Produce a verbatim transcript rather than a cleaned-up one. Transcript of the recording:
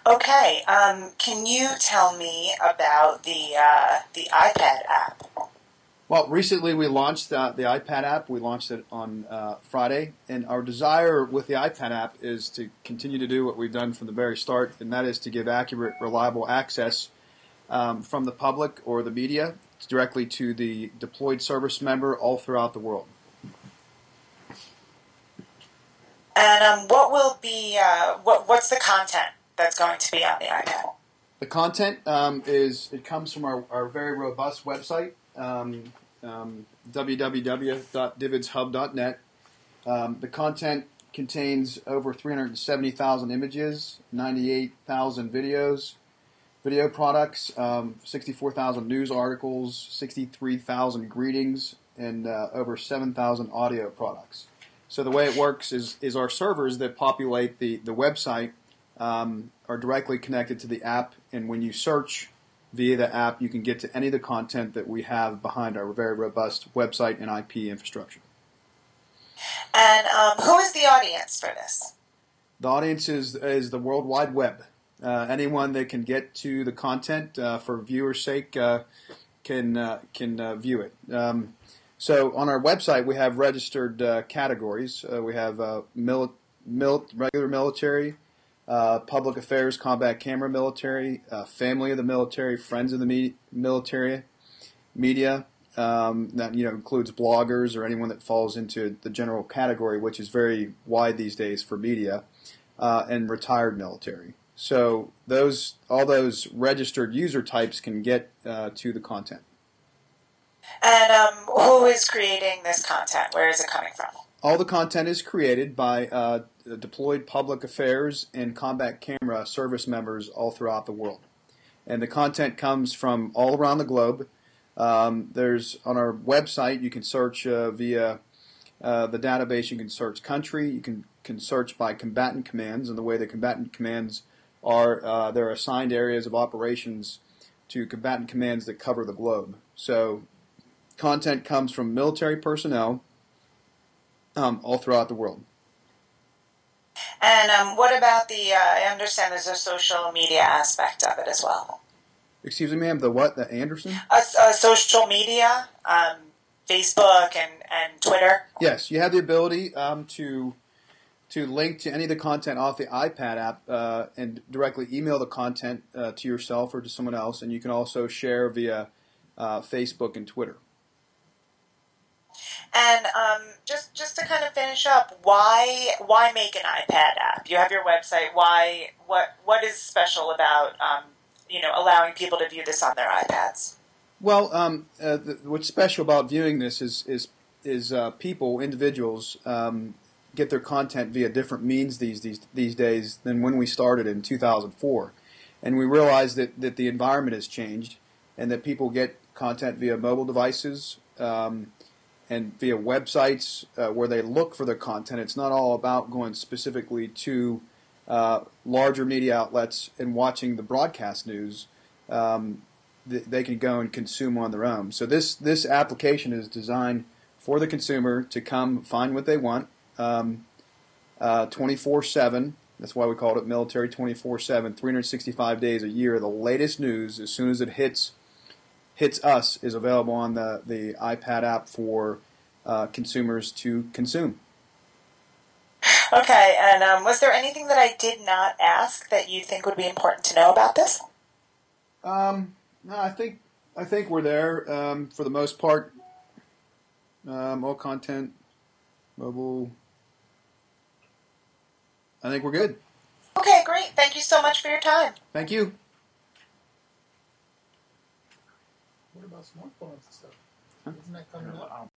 Okay, um, can you tell me about the uh, the iPad app? Well, recently we launched uh, the iPad app. We launched it on uh, Friday, and our desire with the iPad app is to continue to do what we've done from the very start, and that is to give accurate, reliable access um, from the public or the media directly to the deployed service member all throughout the world. And um, what will be uh, what what's the content that's going to be on the iPad? The content um, is it comes from our, our very robust website, um, um, w w w dot divids hub dot net. Um, the content contains over three hundred seventy thousand images, ninety-eight thousand videos, video products, um, sixty-four thousand news articles, sixty-three thousand greetings, and uh, over seven thousand audio products. So the way it works is, is our servers that populate the, the website um, are directly connected to the app, and when you search via the app, you can get to any of the content that we have behind our very robust website and I P infrastructure. And um, who is the audience for this? The audience is, is the World Wide Web. Uh, anyone that can get to the content uh, for viewers' sake uh, can uh, can uh, view it. Um, so on our website, we have registered uh, categories. Uh, we have uh, mil- mil- regular military, uh, public affairs, combat camera military, uh, family of the military, friends of the me- military, media. Um, that you know includes bloggers or anyone that falls into the general category, which is very wide these days for media, uh, and retired military. So those all those registered user types can get uh, to the content. And um, who is creating this content? Where is it coming from? All the content is created by uh, deployed public affairs and combat camera service members all throughout the world, and the content comes from all around the globe. Um, there's on our website you can search uh, via uh, the database. You can search country. You can can search by combatant commands, and the way the combatant commands are uh, there are assigned areas of operations to combatant commands that cover the globe. So content comes from military personnel um, all throughout the world. And um, what about the? Uh, I understand there's a social media aspect of it as well. Excuse me, ma'am. The what? The Anderson? Uh, uh, social media, um, Facebook and, and Twitter. Yes, you have the ability um, to to link to any of the content off the iPad app uh, and directly email the content uh, to yourself or to someone else, and you can also share via uh, Facebook and Twitter. And um, just just to kind of finish up, why why make an iPad app? You have your website. Why what what is special about um, you know allowing people to view this on their iPads? Well, um, uh, the, what's special about viewing this is is is uh, people, individuals, um, get their content via different means these these these days than when we started in two thousand four, and we realized that that the environment has changed, and that people get content via mobile devices. Um, and via websites uh, where they look for their content. It's not all about going specifically to uh, larger media outlets and watching the broadcast news. Um, th- they can go and consume on their own. So this this application is designed for the consumer to come find what they want um, uh, twenty-four seven. That's why we called it Military twenty-four seven, three hundred sixty-five days a year. The latest news, as soon as it hits hits us, is available on the, the iPad app for uh, consumers to consume. Okay, and um, was there anything that I did not ask that you think would be important to know about this? Um, no, I think I think we're there um, for the most part. Um, all content, mobile. I think we're good. Okay, great. Thank you so much for your time. Thank you. What about smartphones and stuff? Isn't that coming up?